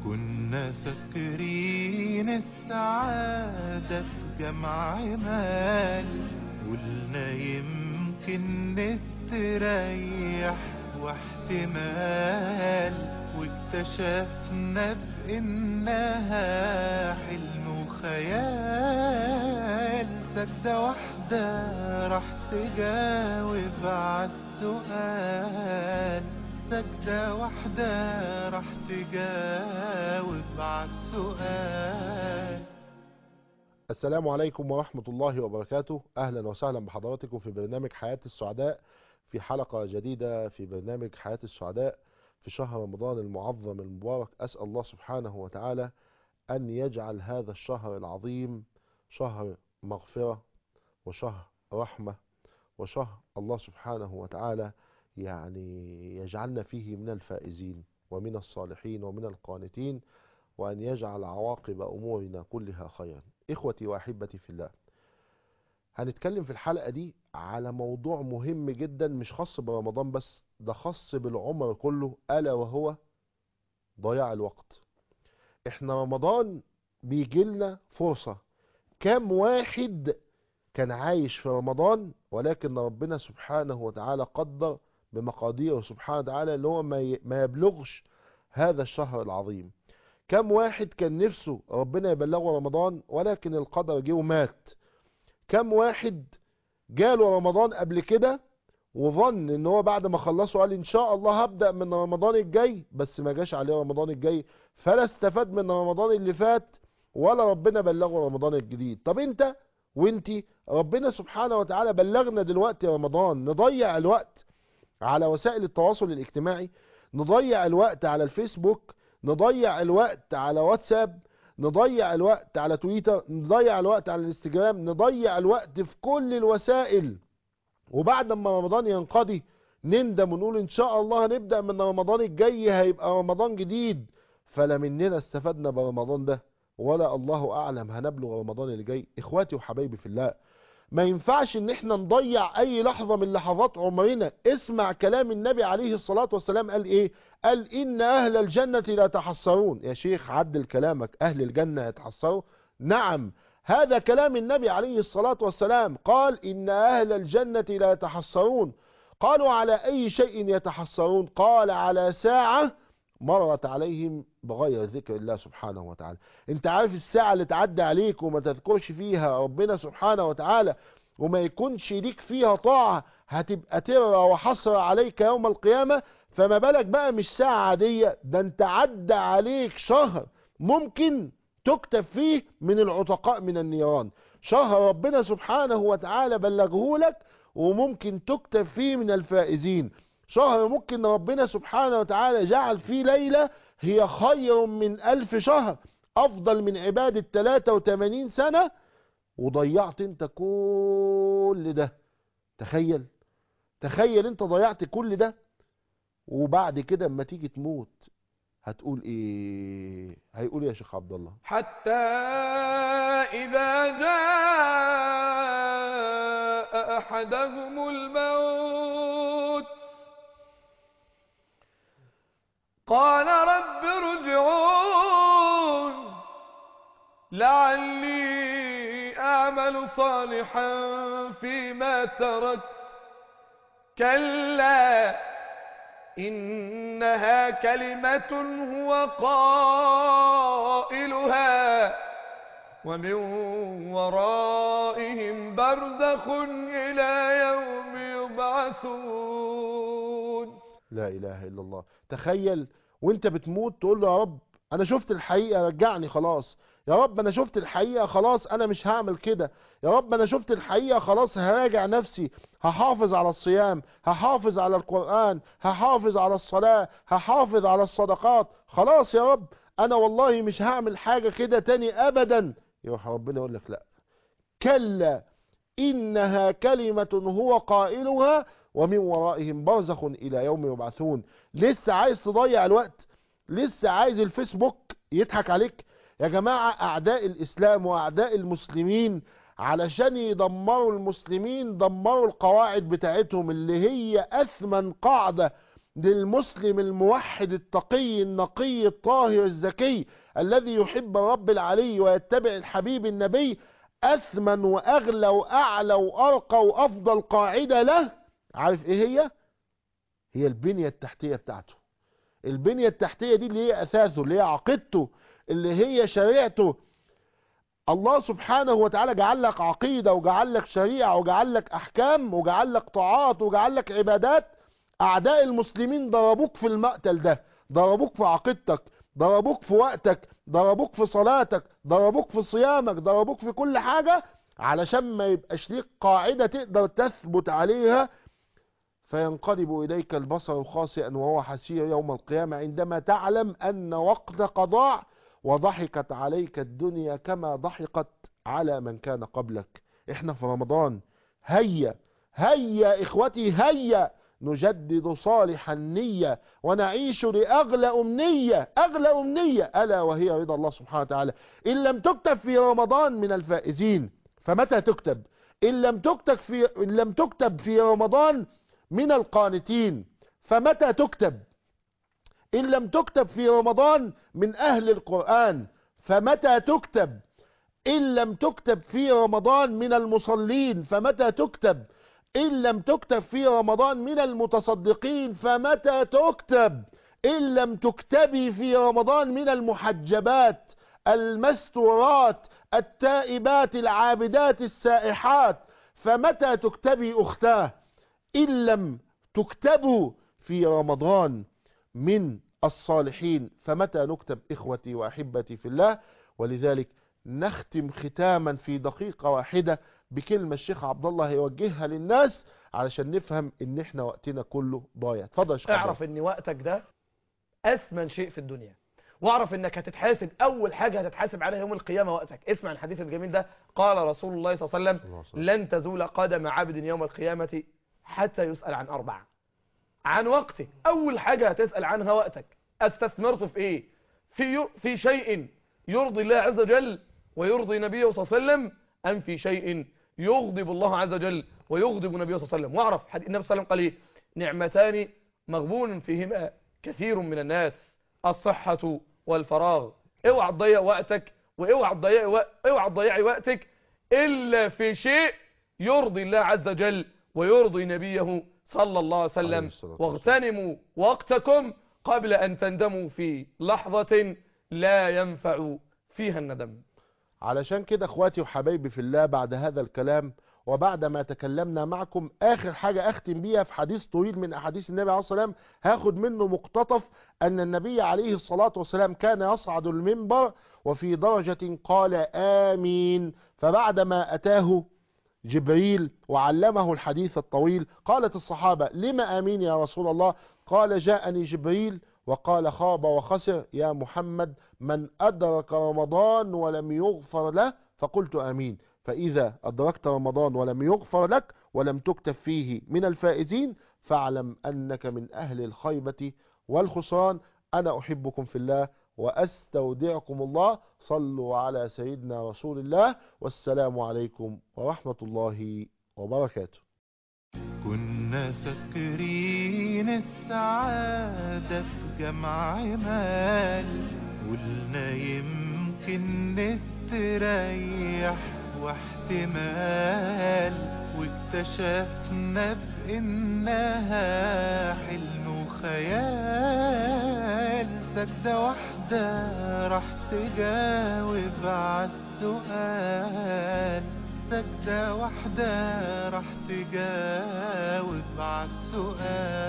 كنا فاكرين السعادة في جمع مال، قلنا يمكن نستريح واحتمال، واكتشفنا بإنها حلم وخيال. سجدة واحدة راح تجاوب عالسؤال، سجدة واحدة راح تجاوب عالسؤال. السلام عليكم ورحمة الله وبركاته. أهلا وسهلا بحضراتكم في برنامج حياة السعداء، في حلقة جديدة في برنامج حياة السعداء في شهر رمضان المعظم المبارك. أسأل الله سبحانه وتعالى أن يجعل هذا الشهر العظيم شهر مغفرة وشهر رحمة وشهر الله سبحانه وتعالى يجعلنا فيه من الفائزين ومن الصالحين ومن القانتين، وأن يجعل عواقب أمورنا كلها خيرا. إخوتي وأحبتي في الله، هنتكلم في الحلقة دي على موضوع مهم جدا، مش خاص برمضان بس، ده خاص بالعمر كله، ألا وهو ضياع الوقت. احنا رمضان بيجيلنا فرصة. كام واحد كان عايش في رمضان ولكن ربنا سبحانه وتعالى قدر بمقاديره سبحانه وتعالى اللي هو ما يبلغش هذا الشهر العظيم. كم واحد كان نفسه ربنا يبلغه رمضان ولكن القدر جه ومات. كم واحد جاله رمضان قبل كده وظن ان هو بعد ما خلصه قال ان شاء الله هبدأ من رمضان الجاي، بس ما جاش عليه رمضان الجاي، فلا استفاد من رمضان اللي فات ولا ربنا بلغه رمضان الجديد. طب انت وانتي ربنا سبحانه وتعالى بلغنا دلوقتي رمضان، نضيع الوقت على وسائل التواصل الاجتماعي، نضيع الوقت على الفيسبوك، نضيع الوقت على واتساب، نضيع الوقت على تويتر، نضيع الوقت على الانستجرام، نضيع الوقت في كل الوسائل، وبعد ما رمضان ينقضي نندم ونقول ان شاء الله هنبدأ من رمضان الجاي هيبقى رمضان جديد، فلا مننا استفدنا برمضان ده ولا الله اعلم هنبلغ رمضان اللي جاي. اخواتي وحبايبي في الله، ما ينفعش ان احنا نضيع اي لحظة من لحظات عمرنا. اسمع كلام النبي عليه الصلاة والسلام، قال ايه؟ قال ان اهل الجنة لا يتحسرون. يا شيخ عدل كلامك، اهل الجنة يتحسروا؟ نعم، هذا كلام النبي عليه الصلاة والسلام، قال ان اهل الجنة لا يتحسرون. قالوا على اي شيء يتحسرون؟ قال على ساعة مرت عليهم بغير ذكر الله سبحانه وتعالى. انت عارف الساعة اللي تعدي عليك وما تذكرش فيها ربنا سبحانه وتعالى وما يكونش ليك فيها طاعة هتبقى ترى وحسرة عليك يوم القيامة؟ فما بالك بقى مش ساعة عادية، ده انت عدى عليك شهر ممكن تكتب فيه من العتقاء من النيران، شهر ربنا سبحانه وتعالى بلغه لك وممكن تكتب فيه من الفائزين، شهر ممكن ربنا سبحانه وتعالى جعل فيه ليلة هي خير من 1000 شهر، أفضل من عبادة 83 سنة، وضيعت انت كل ده. تخيل، تخيل انت ضيعت كل ده، وبعد كده اما تيجي تموت هتقول ايه؟ هيقول إيه يا شيخ عبد الله؟ حتى إذا جاء أحدهم الموت قال رب ارجعون لعلي أعمل صالحا فيما تركت كلا إنها كلمة هو قائلها ومن ورائهم برزخ إلى يوم يبعثون. لا إله إلا الله. تخيل وانت بتموت تقول له يا رب انا شفت الحقيقة رجعني خلاص، يا رب انا شفت الحقيقة خلاص انا مش هعمل كده، يا رب انا شفت الحقيقة خلاص هراجع نفسي، هحافظ على الصيام، هحافظ على القرآن، هحافظ على الصلاة، هحافظ على الصدقات، خلاص يا رب انا والله مش هعمل حاجة كده تاني ابدا. يروح ربنا يقول لك لا، كلا إنها كلمة هو قائلها ومن ورائهم برزخ إلى يوم يبعثون. لسه عايز تضيع الوقت؟ لسه عايز الفيسبوك يضحك عليك؟ يا جماعة أعداء الإسلام وأعداء المسلمين علشان يدمروا المسلمين دمروا القواعد بتاعتهم اللي هي أثمن قاعدة للمسلم الموحد التقي النقي الطاهر الزكي الذي يحب الرب العلي ويتبع الحبيب النبي، أثمن وأغلى وأعلى وأرقى وأفضل قاعدة له، عارف إيه هي؟ هي البنية التحتية بتاعته. البنية التحتية دي اللي هي أساسه، اللي هي عقيدته، اللي هي شريعته. الله سبحانه وتعالى جعل لك عقيدة وجعل لك شريعة وجعل لك أحكام وجعل لك طاعات وجعل لك عبادات. أعداء المسلمين ضربوك في المقتل ده، ضربوك في عقيدتك، ضربوك في وقتك، ضربوك في صلاتك، ضربوك في صيامك، ضربوك في كل حاجة، علشان ما يبقاش ليك قاعدة تقدر تثبت عليها. فينقلب إليك البصر خاسئا وهو حسير يوم القيامة عندما تعلم أن وقتك ضاع وضحكت عليك الدنيا كما ضحكت على من كان قبلك. احنا في رمضان، هيا هيا إخوتي، هيا نجدد صالح النية ونعيش لأغلى أمنية، أغلى أمنية ألا وهي رضا الله سبحانه وتعالى. إن لم تكتب في رمضان من الفائزين فمتى تكتب؟ إن لم تكتب في رمضان من القانتين فمتى تكتب؟ إن لم تكتب في رمضان من أهل القرآن فمتى تكتب؟ إن لم تكتب في رمضان من المصلين فمتى تكتب؟ إن لم تكتب في رمضان من المتصدقين فمتى تكتب؟ إن لم تكتبي في رمضان من المحجبات المستورات التائبات العابدات السائحات فمتى تكتبي أختاه؟ إن لم تكتبوا في رمضان من الصالحين فمتى نكتب إخوتي وأحبتي في الله؟ ولذلك نختم ختاما في دقيقة واحدة بكلمة الشيخ عبد الله هيوجهها للناس علشان نفهم ان احنا وقتنا كله ضايع. اتفضل يا شيخ. اعرف ان وقتك ده اثمن شيء في الدنيا، واعرف انك هتتحاسب، اول حاجة هتتحاسب عليها يوم القيامة وقتك. اسمع الحديث الجميل ده، قال رسول الله صلى الله عليه وسلم: لن تزول قدم عبد يوم القيامة حتى يسأل عن 4. عن وقته. اول حاجة هتسأل عنها وقتك، استثمرته في ايه؟ في شيء يرضي الله عز وجل ويرضي نبيه صلى الله عليه وسلم، ام في شيء يغضب الله عز وجل ويغضب نبيه صلى الله عليه وسلم؟ واعرف النبي صلى الله عليه وسلم قال ايه؟ نعمتان مغبون فيهما كثير من الناس، الصحة والفراغ. اوعى تضيع وقتك، واوعى تضيعي وقتك الا في شيء يرضي الله عز وجل ويرضي نبيه صلى الله عليه وسلم. واغتنموا وقتكم قبل ان تندموا في لحظة لا ينفع فيها الندم. علشان كده اخواتي وحبايبي في الله، بعد هذا الكلام وبعد ما تكلمنا معكم، اخر حاجة اختم بيها في حديث طويل من احاديث النبي عليه الصلاة والسلام، هاخد منه مقتطف ان النبي عليه الصلاة والسلام كان يصعد المنبر وفي درجة قال آمين، فبعدما اتاه جبريل وعلمه الحديث الطويل قالت الصحابة: لما آمين يا رسول الله؟ قال: جاءني جبريل وقال: خاب وخسر يا محمد من أدرك رمضان ولم يغفر له. فقلت آمين. فإذا أدركت رمضان ولم يغفر لك ولم تكتب فيه من الفائزين فاعلم أنك من أهل الخيبة والخسران. أنا أحبكم في الله وأستودعكم الله. صلوا على سيدنا رسول الله، والسلام عليكم ورحمة الله وبركاته. كنا فاكرين السعادة في جمع مال، قلنا يمكن نستريح واحتمال، واكتشفنا بإنها حلم وخيال. سجدة واحدة راح تجاوب عالسؤال، سجدة واحدة راح تجاوب عالسؤال.